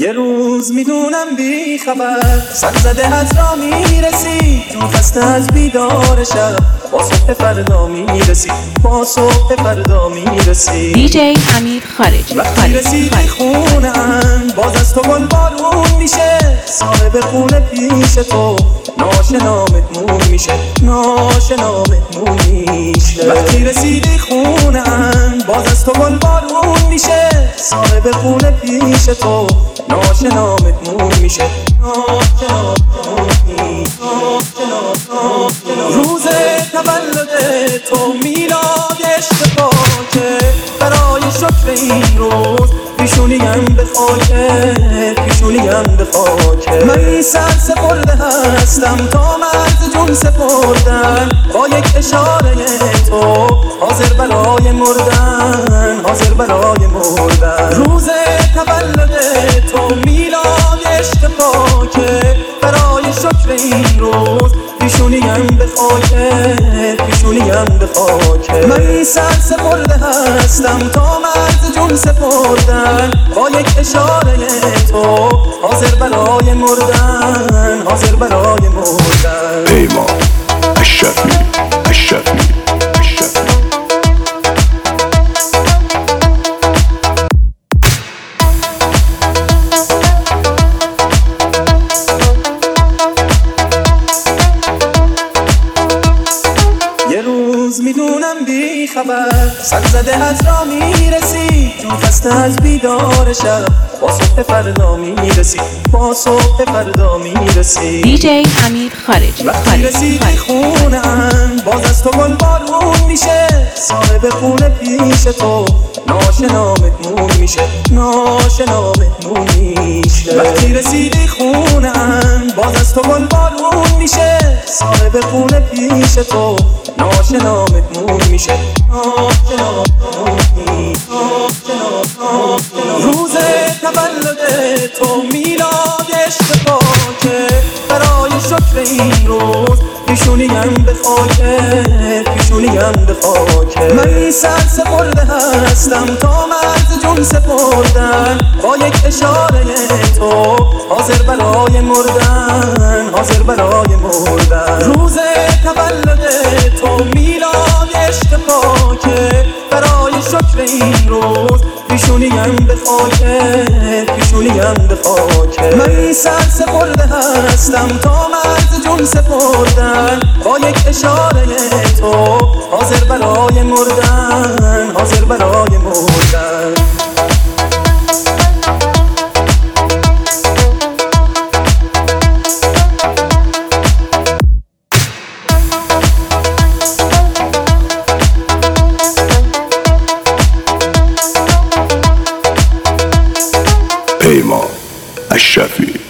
یه روز میدونم بی خبر سر زده از را میرسی، جون خسته از بیدار شب، با صبح فردا میرسی، با صبح فردا میرسی. دیجی امیر خارجی. وقتی رسیدی خونه‌ام باز از تو گل بارون میشه، صاحب خونه پیش تو ناشنا مهمون میشه، ناشنا مهمون میشه. وقتی رسیدی خونه‌ام باز از تو گل بارون میشه، صاحب خونه پیش تو ناشنا مهمون میشه، ناشنا مهمون میشه. روز تولد تو میلاد عشق پاکه، برای شکر این روز پیشونیم به خاکه، پیشونیم به خاکه. من سر سپرده هستم تا مرز جون سپردن، با یک اشاره تو حاضر برای مردن، حاضر برای مردن. روز تولد تو میلاد عشق پاکه، برای شکر این روز پیشونیم به خاکه، پیشونیم به خاکه. من سر سپرده هستم تا مرز جون سپردن، با یک اشاره تو حاضر برای مردن، حاضر برای مردن. پیمان اشرفی، اشرفی. میدونم بی خبر سر زده از را میرسی، جون خسته از بیدار شب، با صبح فردا میرسی، با صبح فردا میرسی. دیجی امیر خارجی. وقتی رسیدی خونه‌ام باز از تو گل بارون میشه، صاحب خونه پیش تو ناشنا مهمون میشه، ناشنا مهمون میشه. وقتی رسیدی خونه‌ام باز از تو گل بارون میشه، صاحب خونه پیش تو ناشنا مهمون میشه، ناشنا مهمون میشه. روز تولد تو میلاد عشق پاکه، برای شکر این روز پیشونیم به خاکه، پیشونیم به خاکه. من سر سپرده هستم تا مرز جون سپردن، با یک اشاره تو حاضر برای مردن، حاضر برای مردن. روز تولد تو میلاد عشق پاکه، برای شکر این روز پیشونیم به خاکه، پیشونیم به خاکه. من سر سپرده هستم تا مرز جون سپردن، با یک اشاره تو حاضر برای مردن، حاضر برای مردن. پیمان اشرفی.